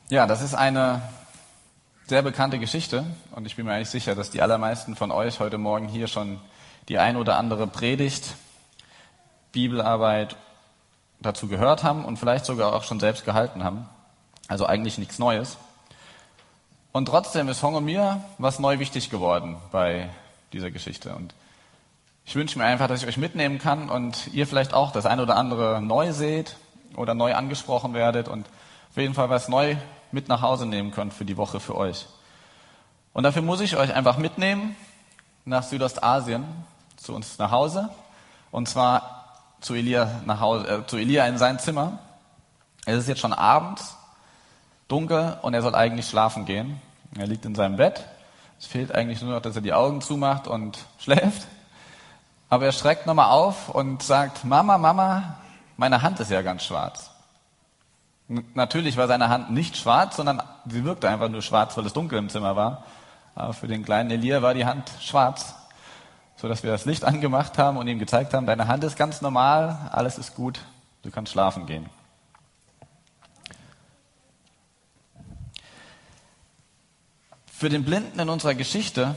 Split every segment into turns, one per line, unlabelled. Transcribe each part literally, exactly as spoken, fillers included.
Ja, das ist eine sehr bekannte Geschichte und ich bin mir eigentlich sicher, dass die allermeisten von euch heute Morgen hier schon die ein oder andere Predigt, Bibelarbeit dazu gehört haben und vielleicht sogar auch schon selbst gehalten haben. Also eigentlich nichts Neues. Und trotzdem ist Hong und mir was neu wichtig geworden bei dieser Geschichte. Und ich wünsche mir einfach, dass ich euch mitnehmen kann und ihr vielleicht auch das ein oder andere neu seht oder neu angesprochen werdet und auf jeden Fall was neu mit nach Hause nehmen könnt für die Woche für euch. Und dafür muss ich euch einfach mitnehmen nach Südostasien, zu uns nach Hause. Und zwar zu Elia, nach Hause, äh, zu Elia in sein Zimmer. Es ist jetzt schon abends, dunkel und er soll eigentlich schlafen gehen. Er liegt in seinem Bett. Es fehlt eigentlich nur noch, dass er die Augen zumacht und schläft. Aber er schreckt nochmal auf und sagt, Mama, Mama, meine Hand ist ja ganz schwarz. Natürlich war seine Hand nicht schwarz, sondern sie wirkte einfach nur schwarz, weil es dunkel im Zimmer war. Aber für den kleinen Elia war die Hand schwarz, sodass wir das Licht angemacht haben und ihm gezeigt haben, deine Hand ist ganz normal, alles ist gut, du kannst schlafen gehen. Für den Blinden in unserer Geschichte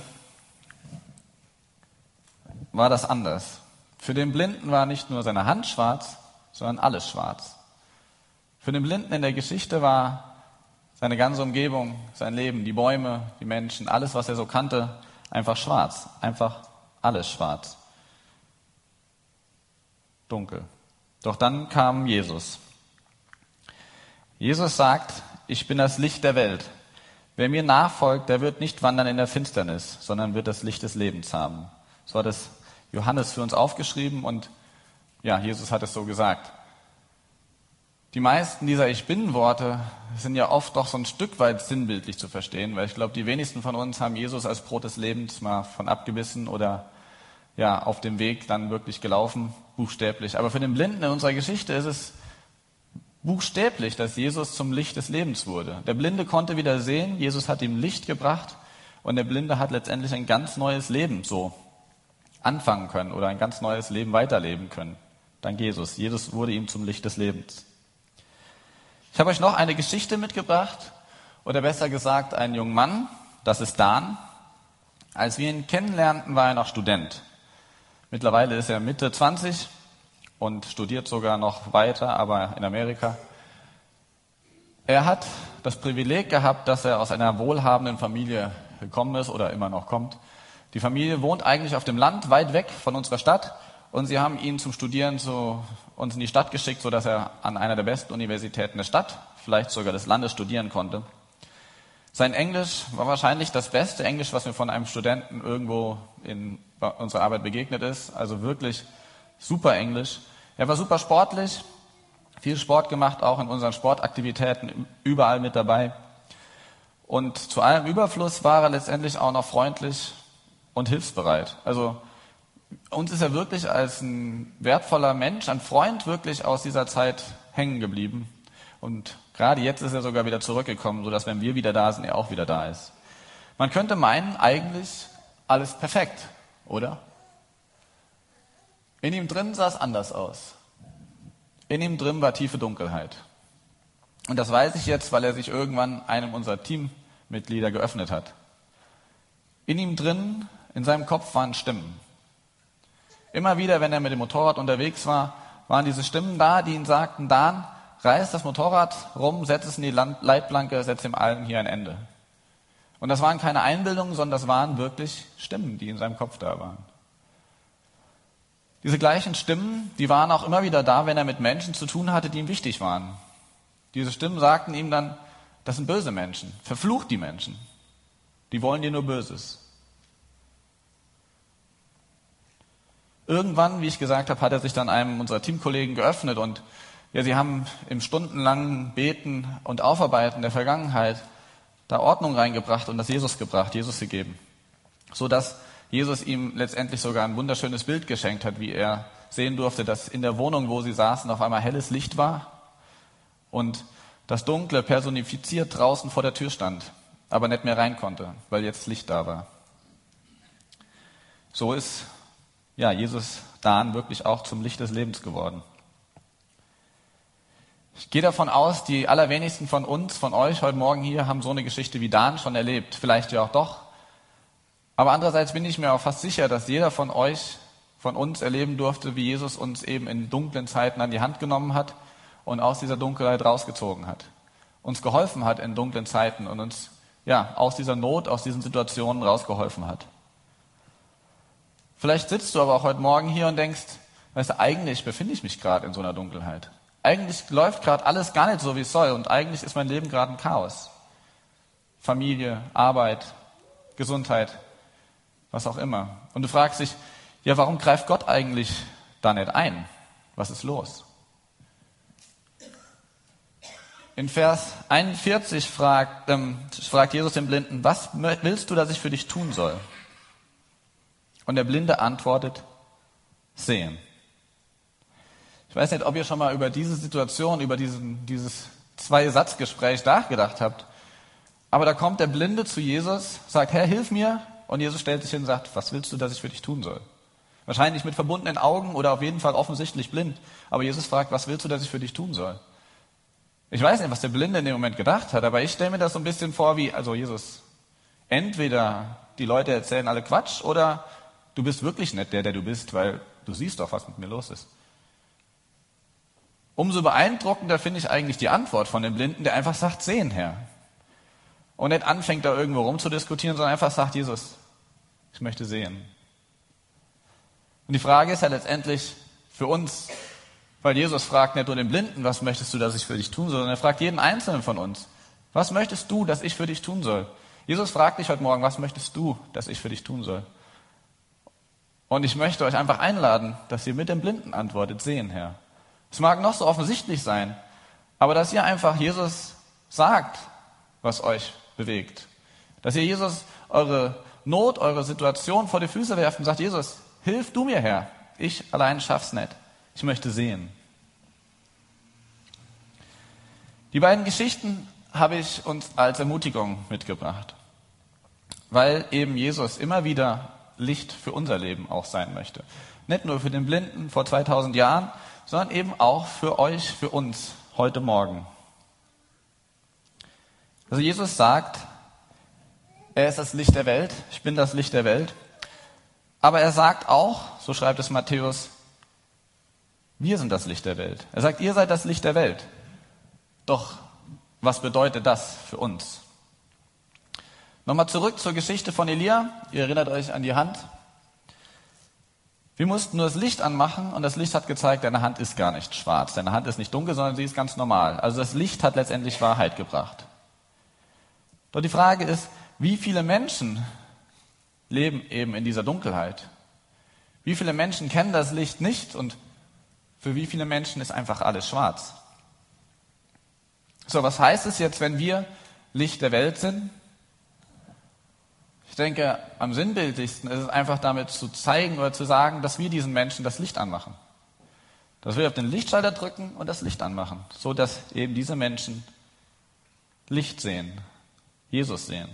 war das anders. Für den Blinden war nicht nur seine Hand schwarz, sondern alles schwarz. Für den Blinden in der Geschichte war seine ganze Umgebung, sein Leben, die Bäume, die Menschen, alles, was er so kannte, einfach schwarz. Einfach alles schwarz. Dunkel. Doch dann kam Jesus. Jesus sagt, ich bin das Licht der Welt. Wer mir nachfolgt, der wird nicht wandern in der Finsternis, sondern wird das Licht des Lebens haben. So hat es Johannes für uns aufgeschrieben und ja, Jesus hat es so gesagt. Die meisten dieser Ich-Bin-Worte sind ja oft doch so ein Stück weit sinnbildlich zu verstehen, weil ich glaube, die wenigsten von uns haben Jesus als Brot des Lebens mal von abgebissen oder ja auf dem Weg dann wirklich gelaufen, buchstäblich. Aber für den Blinden in unserer Geschichte ist es buchstäblich, dass Jesus zum Licht des Lebens wurde. Der Blinde konnte wieder sehen, Jesus hat ihm Licht gebracht und der Blinde hat letztendlich ein ganz neues Leben so anfangen können oder ein ganz neues Leben weiterleben können. Dank Jesus. Jesus wurde ihm zum Licht des Lebens. Ich habe euch noch eine Geschichte mitgebracht, oder besser gesagt einen jungen Mann, das ist Dan. Als wir ihn kennenlernten, war er noch Student. Mittlerweile ist er Mitte zwanzig und studiert sogar noch weiter, aber in Amerika. Er hat das Privileg gehabt, dass er aus einer wohlhabenden Familie gekommen ist oder immer noch kommt. Die Familie wohnt eigentlich auf dem Land, weit weg von unserer Stadt. Und sie haben ihn zum Studieren zu uns in die Stadt geschickt, sodass er an einer der besten Universitäten der Stadt, vielleicht sogar des Landes, studieren konnte. Sein Englisch war wahrscheinlich das beste Englisch, was mir von einem Studenten irgendwo in unserer Arbeit begegnet ist. Also wirklich super Englisch. Er war super sportlich, viel Sport gemacht, auch in unseren Sportaktivitäten, überall mit dabei. Und zu allem Überfluss war er letztendlich auch noch freundlich und hilfsbereit. Also uns ist er wirklich als ein wertvoller Mensch, ein Freund wirklich aus dieser Zeit hängen geblieben. Und gerade jetzt ist er sogar wieder zurückgekommen, sodass, wenn wir wieder da sind, er auch wieder da ist. Man könnte meinen, eigentlich alles perfekt, oder? In ihm drin sah es anders aus. In ihm drin war tiefe Dunkelheit. Und das weiß ich jetzt, weil er sich irgendwann einem unserer Teammitglieder geöffnet hat. In ihm drin, in seinem Kopf waren Stimmen. Immer wieder, wenn er mit dem Motorrad unterwegs war, waren diese Stimmen da, die ihm sagten, Dan, reiß das Motorrad rum, setz es in die Leitplanke, setz dem allen hier ein Ende. Und das waren keine Einbildungen, sondern das waren wirklich Stimmen, die in seinem Kopf da waren. Diese gleichen Stimmen, die waren auch immer wieder da, wenn er mit Menschen zu tun hatte, die ihm wichtig waren. Diese Stimmen sagten ihm dann, das sind böse Menschen, verflucht die Menschen, die wollen dir nur Böses. Irgendwann, wie ich gesagt habe, hat er sich dann einem unserer Teamkollegen geöffnet und ja, sie haben im stundenlangen Beten und Aufarbeiten der Vergangenheit da Ordnung reingebracht und das Jesus gebracht, Jesus gegeben, so dass Jesus ihm letztendlich sogar ein wunderschönes Bild geschenkt hat, wie er sehen durfte, dass in der Wohnung, wo sie saßen, auf einmal helles Licht war und das Dunkle personifiziert draußen vor der Tür stand, aber nicht mehr rein konnte, weil jetzt Licht da war. So ist ja Jesus Dan wirklich auch zum Licht des Lebens geworden. Ich gehe davon aus, die allerwenigsten von uns, von euch heute Morgen hier, haben so eine Geschichte wie Dan schon erlebt. Vielleicht ja auch doch. Aber andererseits bin ich mir auch fast sicher, dass jeder von euch, von uns erleben durfte, wie Jesus uns eben in dunklen Zeiten an die Hand genommen hat und aus dieser Dunkelheit rausgezogen hat. Uns geholfen hat in dunklen Zeiten und uns ja aus dieser Not, aus diesen Situationen rausgeholfen hat. Vielleicht sitzt du aber auch heute Morgen hier und denkst, weißt du, eigentlich befinde ich mich gerade in so einer Dunkelheit. Eigentlich läuft gerade alles gar nicht so, wie es soll und eigentlich ist mein Leben gerade ein Chaos. Familie, Arbeit, Gesundheit, was auch immer. Und du fragst dich, ja, warum greift Gott eigentlich da nicht ein? Was ist los? In Vers einundvierzig fragt, ähm, fragt Jesus den Blinden, was willst du, dass ich für dich tun soll? Und der Blinde antwortet, sehen. Ich weiß nicht, ob ihr schon mal über diese Situation, über diesen, dieses Zwei-Satz-Gespräch nachgedacht habt. Aber da kommt der Blinde zu Jesus, sagt, Herr, hilf mir. Und Jesus stellt sich hin und sagt, was willst du, dass ich für dich tun soll? Wahrscheinlich mit verbundenen Augen oder auf jeden Fall offensichtlich blind. Aber Jesus fragt, was willst du, dass ich für dich tun soll? Ich weiß nicht, was der Blinde in dem Moment gedacht hat, aber ich stelle mir das so ein bisschen vor wie, also Jesus, entweder die Leute erzählen alle Quatsch oder du bist wirklich nicht der, der du bist, weil du siehst doch, was mit mir los ist. Umso beeindruckender finde ich eigentlich die Antwort von dem Blinden, der einfach sagt, sehen, Herr. Und nicht anfängt, da irgendwo rumzudiskutieren, sondern einfach sagt, Jesus, ich möchte sehen. Und die Frage ist ja letztendlich für uns, weil Jesus fragt nicht nur den Blinden, was möchtest du, dass ich für dich tun soll, sondern er fragt jeden Einzelnen von uns, was möchtest du, dass ich für dich tun soll? Jesus fragt dich heute Morgen, was möchtest du, dass ich für dich tun soll? Und ich möchte euch einfach einladen, dass ihr mit dem Blinden antwortet, sehen, Herr. Es mag noch so offensichtlich sein, aber dass ihr einfach Jesus sagt, was euch bewegt. Dass ihr Jesus eure Not, eure Situation vor die Füße werft und sagt, Jesus, hilf du mir, Herr. Ich allein schaff's nicht. Ich möchte sehen. Die beiden Geschichten habe ich uns als Ermutigung mitgebracht, weil eben Jesus immer wieder Licht für unser Leben auch sein möchte. Nicht nur für den Blinden vor zweitausend Jahren, sondern eben auch für euch, für uns heute Morgen. Also Jesus sagt, er ist das Licht der Welt, ich bin das Licht der Welt. Aber er sagt auch, so schreibt es Matthäus, wir sind das Licht der Welt. Er sagt, ihr seid das Licht der Welt. Doch was bedeutet das für uns? Nochmal zurück zur Geschichte von Elia. Ihr erinnert euch an die Hand. Wir mussten nur das Licht anmachen und das Licht hat gezeigt, deine Hand ist gar nicht schwarz. Deine Hand ist nicht dunkel, sondern sie ist ganz normal. Also das Licht hat letztendlich Wahrheit gebracht. Doch die Frage ist, wie viele Menschen leben eben in dieser Dunkelheit? Wie viele Menschen kennen das Licht nicht und für wie viele Menschen ist einfach alles schwarz? So, was heißt es jetzt, wenn wir Licht der Welt sind? Ich denke, am sinnbildlichsten ist es einfach damit zu zeigen oder zu sagen, dass wir diesen Menschen das Licht anmachen. Dass wir auf den Lichtschalter drücken und das Licht anmachen, so dass eben diese Menschen Licht sehen, Jesus sehen.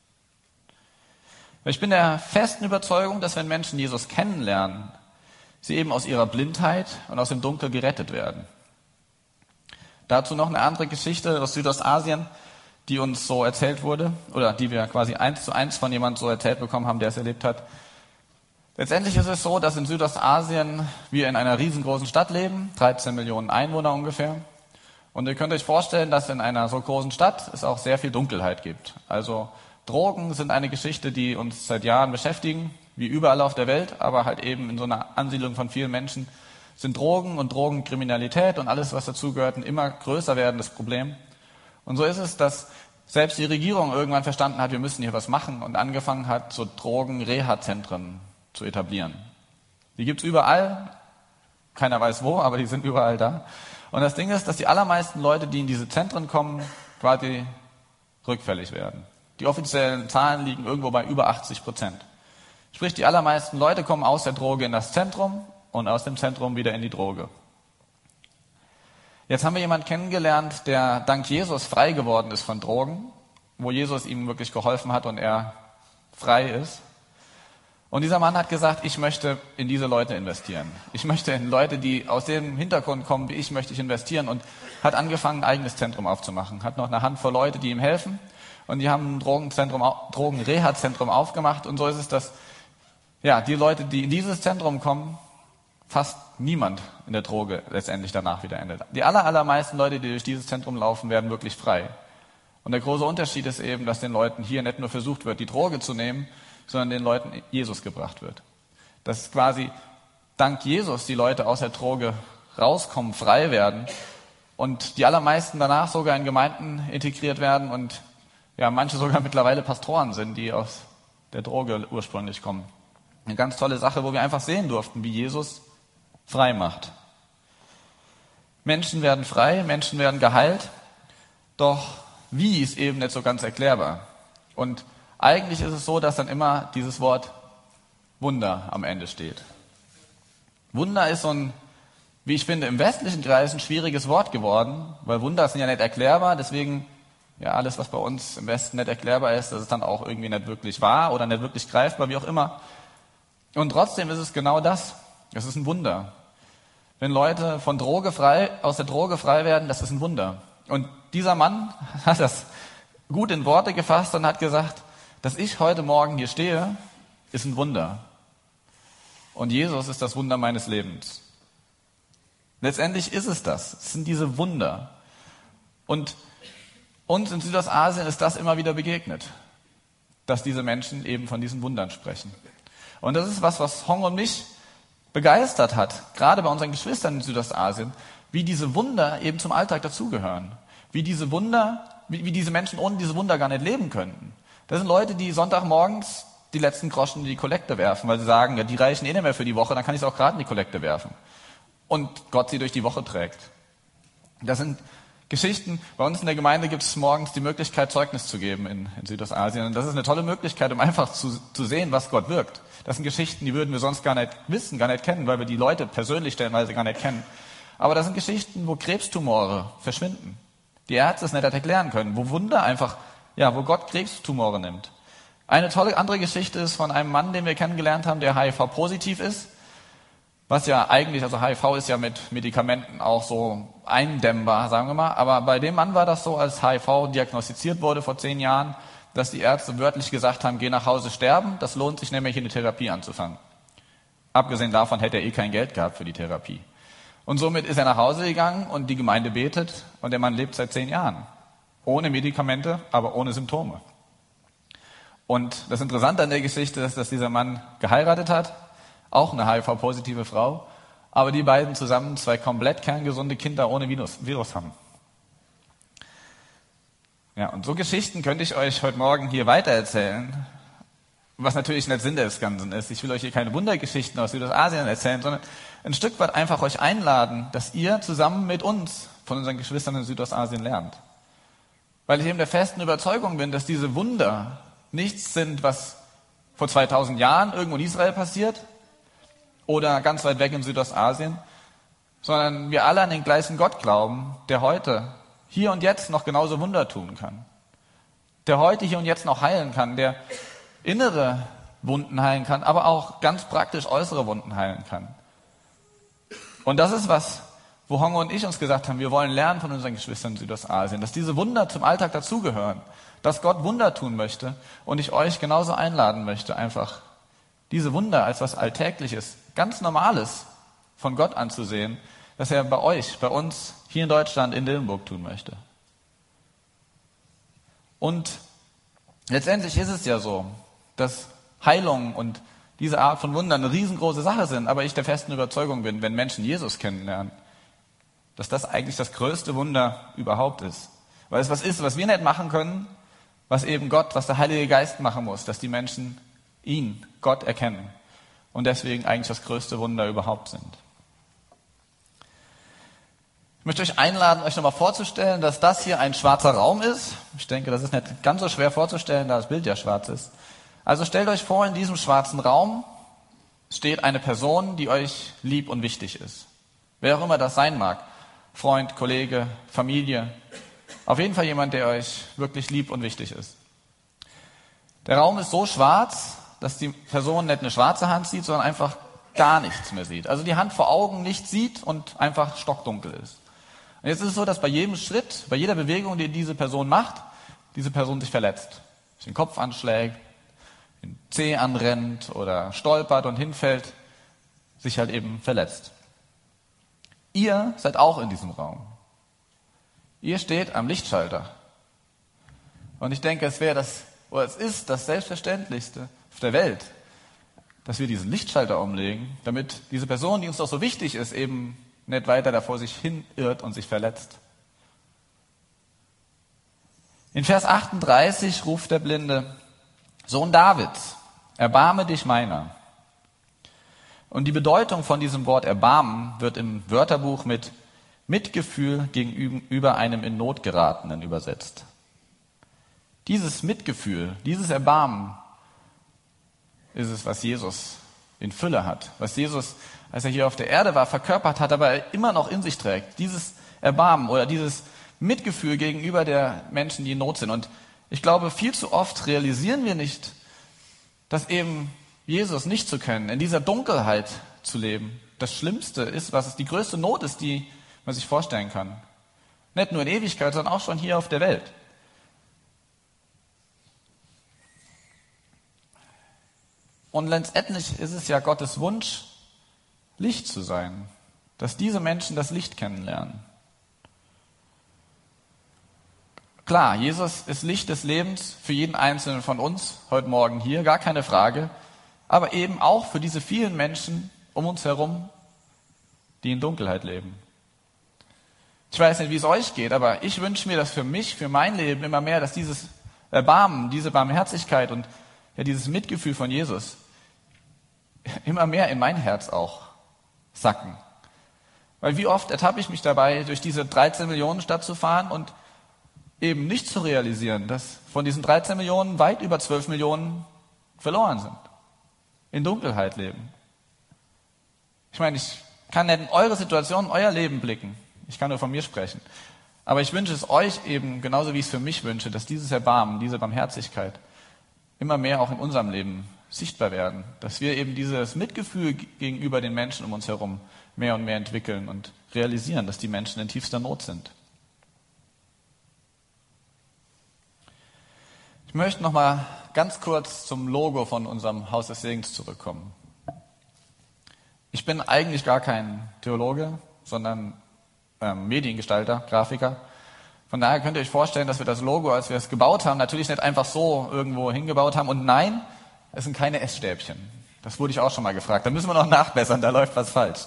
Ich bin der festen Überzeugung, dass wenn Menschen Jesus kennenlernen, sie eben aus ihrer Blindheit und aus dem Dunkel gerettet werden. Dazu noch eine andere Geschichte aus Südostasien, die uns so erzählt wurde, oder die wir quasi eins zu eins von jemandem so erzählt bekommen haben, der es erlebt hat. Letztendlich ist es so, dass in Südostasien wir in einer riesengroßen Stadt leben, dreizehn Millionen Einwohner ungefähr. Und ihr könnt euch vorstellen, dass in einer so großen Stadt es auch sehr viel Dunkelheit gibt. Also Drogen sind eine Geschichte, die uns seit Jahren beschäftigen, wie überall auf der Welt, aber halt eben in so einer Ansiedlung von vielen Menschen sind Drogen und Drogenkriminalität und alles, was dazugehört, ein immer größer werdendes Problem. Und so ist es, dass selbst die Regierung irgendwann verstanden hat, wir müssen hier was machen und angefangen hat, so Drogen-Reha-Zentren zu etablieren. Die gibt's überall, keiner weiß wo, aber die sind überall da. Und das Ding ist, dass die allermeisten Leute, die in diese Zentren kommen, quasi rückfällig werden. Die offiziellen Zahlen liegen irgendwo bei über achtzig Prozent. Sprich, die allermeisten Leute kommen aus der Droge in das Zentrum und aus dem Zentrum wieder in die Droge. Jetzt haben wir jemanden kennengelernt, der dank Jesus frei geworden ist von Drogen, wo Jesus ihm wirklich geholfen hat und er frei ist. Und dieser Mann hat gesagt, ich möchte in diese Leute investieren. Ich möchte in Leute, die aus dem Hintergrund kommen wie ich, möchte ich investieren und hat angefangen, ein eigenes Zentrum aufzumachen. Hat noch eine Handvoll Leute, die ihm helfen und die haben ein Drogenzentrum, Drogenreha-Zentrum aufgemacht und so ist es, dass ja, die Leute, die in dieses Zentrum kommen, fast niemand in der Droge letztendlich danach wieder endet. Die aller, allermeisten Leute, die durch dieses Zentrum laufen, werden wirklich frei. Und der große Unterschied ist eben, dass den Leuten hier nicht nur versucht wird, die Droge zu nehmen, sondern den Leuten Jesus gebracht wird. Dass quasi dank Jesus die Leute aus der Droge rauskommen, frei werden und die allermeisten danach sogar in Gemeinden integriert werden und ja, manche sogar mittlerweile Pastoren sind, die aus der Droge ursprünglich kommen. Eine ganz tolle Sache, wo wir einfach sehen durften, wie Jesus frei macht. Menschen werden frei, Menschen werden geheilt, doch wie ist eben nicht so ganz erklärbar. Und eigentlich ist es so, dass dann immer dieses Wort Wunder am Ende steht. Wunder ist so ein, wie ich finde, im westlichen Kreis ein schwieriges Wort geworden, weil Wunder sind ja nicht erklärbar, deswegen, ja, alles, was bei uns im Westen nicht erklärbar ist, das ist dann auch irgendwie nicht wirklich wahr oder nicht wirklich greifbar, wie auch immer. Und trotzdem ist es genau das. Es ist ein Wunder. Wenn Leute von Droge frei, aus der Droge frei werden, das ist ein Wunder. Und dieser Mann hat das gut in Worte gefasst und hat gesagt, dass ich heute Morgen hier stehe, ist ein Wunder. Und Jesus ist das Wunder meines Lebens. Letztendlich ist es das. Es sind diese Wunder. Und uns in Südostasien ist das immer wieder begegnet, dass diese Menschen eben von diesen Wundern sprechen. Und das ist was, was Hong und mich begeistert hat, gerade bei unseren Geschwistern in Südostasien, wie diese Wunder eben zum Alltag dazugehören. Wie diese Wunder, wie, wie diese Menschen ohne diese Wunder gar nicht leben könnten. Das sind Leute, die Sonntagmorgens die letzten Groschen in die Kollekte werfen, weil sie sagen, ja, die reichen eh nicht mehr für die Woche, dann kann ich es auch gerade in die Kollekte werfen. Und Gott sie durch die Woche trägt. Das sind Geschichten. Bei uns in der Gemeinde gibt es morgens die Möglichkeit, Zeugnis zu geben in, in Südostasien. Und das ist eine tolle Möglichkeit, um einfach zu, zu sehen, was Gott wirkt. Das sind Geschichten, die würden wir sonst gar nicht wissen, gar nicht kennen, weil wir die Leute persönlich stellenweise gar nicht kennen. Aber das sind Geschichten, wo Krebstumore verschwinden. Die Ärzte es nicht erklären können, wo Wunder einfach, ja, wo Gott Krebstumore nimmt. Eine tolle andere Geschichte ist von einem Mann, den wir kennengelernt haben, der H I V-positiv ist. Was ja eigentlich, also H I V ist ja mit Medikamenten auch so eindämmbar, sagen wir mal. Aber bei dem Mann war das so, als H I V diagnostiziert wurde vor zehn Jahren, dass die Ärzte wörtlich gesagt haben, geh nach Hause sterben, das lohnt sich nämlich, eine Therapie anzufangen. Abgesehen davon hätte er eh kein Geld gehabt für die Therapie. Und somit ist er nach Hause gegangen und die Gemeinde betet und der Mann lebt seit zehn Jahren. Ohne Medikamente, aber ohne Symptome. Und das Interessante an der Geschichte ist, dass dieser Mann geheiratet hat, auch eine H I V-positive Frau, aber die beiden zusammen zwei komplett kerngesunde Kinder ohne Virus, Virus haben. Ja, und so Geschichten könnte ich euch heute Morgen hier weitererzählen, was natürlich nicht Sinn des Ganzen ist. Ich will euch hier keine Wundergeschichten aus Südostasien erzählen, sondern ein Stück weit einfach euch einladen, dass ihr zusammen mit uns von unseren Geschwistern in Südostasien lernt. Weil ich eben der festen Überzeugung bin, dass diese Wunder nichts sind, was vor zweitausend Jahren irgendwo in Israel passiert oder ganz weit weg in Südostasien, sondern wir alle an den gleichen Gott glauben, der heute, hier und jetzt noch genauso Wunder tun kann. Der heute, hier und jetzt noch heilen kann, der innere Wunden heilen kann, aber auch ganz praktisch äußere Wunden heilen kann. Und das ist was, wo Hongo und ich uns gesagt haben, wir wollen lernen von unseren Geschwistern in Südostasien, dass diese Wunder zum Alltag dazugehören, dass Gott Wunder tun möchte und ich euch genauso einladen möchte, einfach diese Wunder als was Alltägliches, ganz Normales von Gott anzusehen, dass er bei euch, bei uns hier in Deutschland, in Dillenburg tun möchte. Und letztendlich ist es ja so, dass Heilung und diese Art von Wundern eine riesengroße Sache sind, aber ich der festen Überzeugung bin, wenn Menschen Jesus kennenlernen, dass das eigentlich das größte Wunder überhaupt ist. Weil es was ist, was wir nicht machen können, was eben Gott, was der Heilige Geist machen muss, dass die Menschen ihn, Gott, erkennen und deswegen eigentlich das größte Wunder überhaupt sind. Ich möchte euch einladen, euch nochmal vorzustellen, dass das hier ein schwarzer Raum ist. Ich denke, das ist nicht ganz so schwer vorzustellen, da das Bild ja schwarz ist. Also stellt euch vor, in diesem schwarzen Raum steht eine Person, die euch lieb und wichtig ist. Wer auch immer das sein mag. Freund, Kollege, Familie. Auf jeden Fall jemand, der euch wirklich lieb und wichtig ist. Der Raum ist so schwarz, dass die Person nicht eine schwarze Hand sieht, sondern einfach gar nichts mehr sieht. Also die Hand vor Augen nicht sieht und einfach stockdunkel ist. Und jetzt ist es so, dass bei jedem Schritt, bei jeder Bewegung, die diese Person macht, diese Person sich verletzt. Sich den Kopf anschlägt, den Zeh anrennt oder stolpert und hinfällt, sich halt eben verletzt. Ihr seid auch in diesem Raum. Ihr steht am Lichtschalter. Und ich denke, es wäre das, oder es ist das Selbstverständlichste auf der Welt, dass wir diesen Lichtschalter umlegen, damit diese Person, die uns doch so wichtig ist, eben nicht weiter davor sich hinirrt und sich verletzt. In Vers achtunddreißig ruft der Blinde: Sohn Davids, erbarme dich meiner. Und die Bedeutung von diesem Wort Erbarmen wird im Wörterbuch mit Mitgefühl gegenüber einem in Not geratenen übersetzt. Dieses Mitgefühl, dieses Erbarmen ist es, was Jesus in Fülle hat, was Jesus, als er hier auf der Erde war, verkörpert hat, aber immer noch in sich trägt. Dieses Erbarmen oder dieses Mitgefühl gegenüber der Menschen, die in Not sind. Und ich glaube, viel zu oft realisieren wir nicht, dass eben Jesus nicht zu können, in dieser Dunkelheit zu leben, das Schlimmste ist, was es die größte Not ist, die man sich vorstellen kann. Nicht nur in Ewigkeit, sondern auch schon hier auf der Welt. Und letztendlich ist es ja Gottes Wunsch, Licht zu sein, dass diese Menschen das Licht kennenlernen. Klar, Jesus ist Licht des Lebens für jeden Einzelnen von uns heute Morgen hier, gar keine Frage, aber eben auch für diese vielen Menschen um uns herum, die in Dunkelheit leben. Ich weiß nicht, wie es euch geht, aber ich wünsche mir das für mich, für mein Leben immer mehr, dass dieses Erbarmen, diese Barmherzigkeit und ja, dieses Mitgefühl von Jesus immer mehr in mein Herz auch sacken. Weil wie oft ertappe ich mich dabei, durch diese dreizehn Millionen Stadt zu fahren und eben nicht zu realisieren, dass von diesen dreizehn Millionen weit über zwölf Millionen verloren sind, in Dunkelheit leben. Ich meine, ich kann nicht in eure Situation, in euer Leben blicken. Ich kann nur von mir sprechen. Aber ich wünsche es euch eben, genauso wie ich es für mich wünsche, dass dieses Erbarmen, diese Barmherzigkeit immer mehr auch in unserem Leben sichtbar werden. Dass wir eben dieses Mitgefühl gegenüber den Menschen um uns herum mehr und mehr entwickeln und realisieren, dass die Menschen in tiefster Not sind. Ich möchte noch mal ganz kurz zum Logo von unserem Haus des Segens zurückkommen. Ich bin eigentlich gar kein Theologe, sondern ähm, Mediengestalter, Grafiker. Von daher könnt ihr euch vorstellen, dass wir das Logo, als wir es gebaut haben, natürlich nicht einfach so irgendwo hingebaut haben. Und nein, es sind keine Essstäbchen. Das wurde ich auch schon mal gefragt. Da müssen wir noch nachbessern, da läuft was falsch.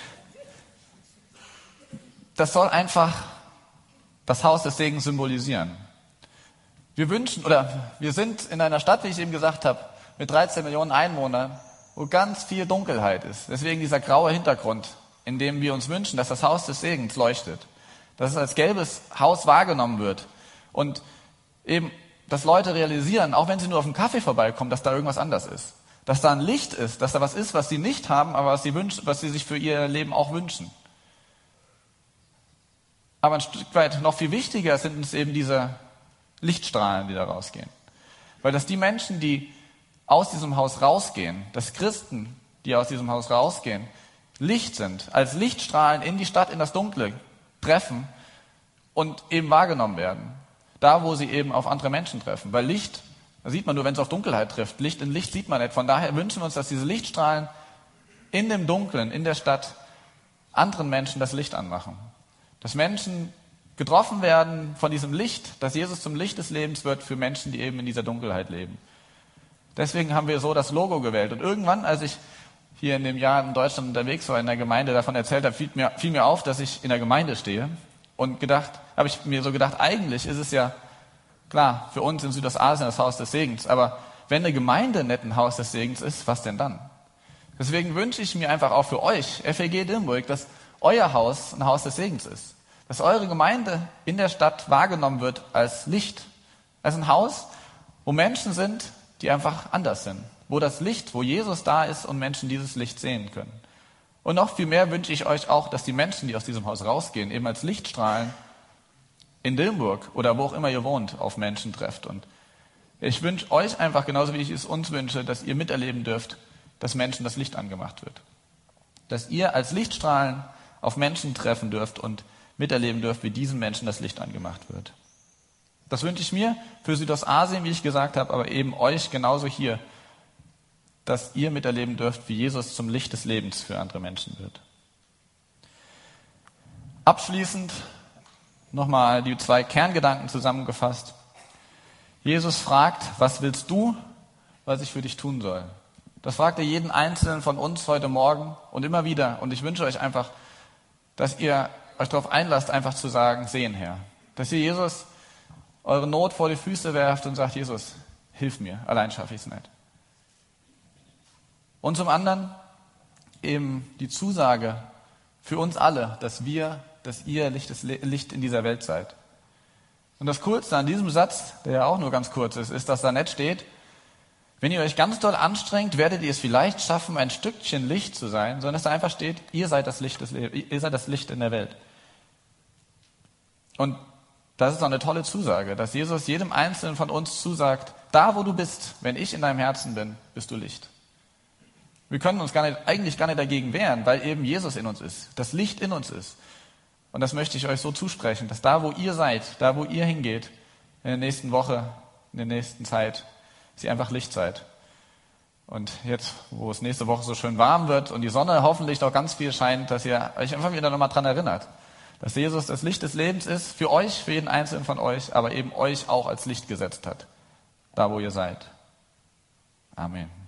Das soll einfach das Haus des Segens symbolisieren. Wir wünschen, oder wir sind in einer Stadt, wie ich eben gesagt habe, mit dreizehn Millionen Einwohnern, wo ganz viel Dunkelheit ist. Deswegen dieser graue Hintergrund, in dem wir uns wünschen, dass das Haus des Segens leuchtet. Dass es als gelbes Haus wahrgenommen wird. Und eben, dass Leute realisieren, auch wenn sie nur auf einen Kaffee vorbeikommen, dass da irgendwas anders ist. Dass da ein Licht ist, dass da was ist, was sie nicht haben, aber was sie wünschen, was sie sich für ihr Leben auch wünschen. Aber ein Stück weit noch viel wichtiger sind es eben diese Lichtstrahlen, die da rausgehen. Weil dass die Menschen, die aus diesem Haus rausgehen, dass Christen, die aus diesem Haus rausgehen, Licht sind, als Lichtstrahlen in die Stadt, in das Dunkle treffen und eben wahrgenommen werden. Da, wo sie eben auf andere Menschen treffen. Weil Licht, da sieht man nur, wenn es auf Dunkelheit trifft. Licht in Licht sieht man nicht. Von daher wünschen wir uns, dass diese Lichtstrahlen in dem Dunklen, in der Stadt, anderen Menschen das Licht anmachen. Dass Menschen getroffen werden von diesem Licht, dass Jesus zum Licht des Lebens wird für Menschen, die eben in dieser Dunkelheit leben. Deswegen haben wir so das Logo gewählt. Und irgendwann, als ich hier in dem Jahr in Deutschland unterwegs war, in der Gemeinde davon erzählt habe, fiel mir, fiel mir auf, dass ich in der Gemeinde stehe. Und gedacht, habe ich mir so gedacht, eigentlich ist es ja, klar, für uns in Südostasien das Haus des Segens. Aber wenn eine Gemeinde nicht ein Haus des Segens ist, was denn dann? Deswegen wünsche ich mir einfach auch für euch, F E G Dillenburg, dass euer Haus ein Haus des Segens ist. Dass eure Gemeinde in der Stadt wahrgenommen wird als Licht. Als ein Haus, wo Menschen sind, die einfach anders sind. Wo das Licht, wo Jesus da ist und Menschen dieses Licht sehen können. Und noch viel mehr wünsche ich euch auch, dass die Menschen, die aus diesem Haus rausgehen, eben als Lichtstrahlen in Dillenburg oder wo auch immer ihr wohnt, auf Menschen trefft und Ich wünsche euch einfach, genauso wie ich es uns wünsche, dass ihr miterleben dürft, dass Menschen das Licht angemacht wird. Dass ihr als Lichtstrahlen auf Menschen treffen dürft und miterleben dürft, wie diesen Menschen das Licht angemacht wird. Das wünsche ich mir für Südostasien, wie ich gesagt habe, aber eben euch genauso hier, dass ihr miterleben dürft, wie Jesus zum Licht des Lebens für andere Menschen wird. Abschließend nochmal die zwei Kerngedanken zusammengefasst. Jesus fragt, was willst du, was ich für dich tun soll? Das fragt er jeden Einzelnen von uns heute Morgen und immer wieder. Und ich wünsche euch einfach, dass ihr euch darauf einlasst, einfach zu sagen, sehen Herr. Dass ihr Jesus eure Not vor die Füße werft und sagt, Jesus, hilf mir, allein schaffe ich es nicht. Und zum anderen eben die Zusage für uns alle, dass wir, dass ihr Licht, das Licht in dieser Welt seid. Und das Coolste an diesem Satz, der ja auch nur ganz kurz ist, ist, dass da nicht steht, wenn ihr euch ganz doll anstrengt, werdet ihr es vielleicht schaffen, ein Stückchen Licht zu sein, sondern dass da einfach steht, ihr seid das Licht des Lebens, ihr seid das Licht in der Welt. Und das ist doch eine tolle Zusage, dass Jesus jedem Einzelnen von uns zusagt, da wo du bist, wenn ich in deinem Herzen bin, bist du Licht. Wir können uns gar nicht, eigentlich gar nicht dagegen wehren, weil eben Jesus in uns ist, das Licht in uns ist. Und das möchte ich euch so zusprechen, dass da, wo ihr seid, da, wo ihr hingeht, in der nächsten Woche, in der nächsten Zeit, dass ihr einfach Licht seid. Und jetzt, wo es nächste Woche so schön warm wird und die Sonne hoffentlich noch ganz viel scheint, dass ihr euch einfach wieder nochmal dran erinnert, dass Jesus das Licht des Lebens ist, für euch, für jeden Einzelnen von euch, aber eben euch auch als Licht gesetzt hat, da wo ihr seid. Amen.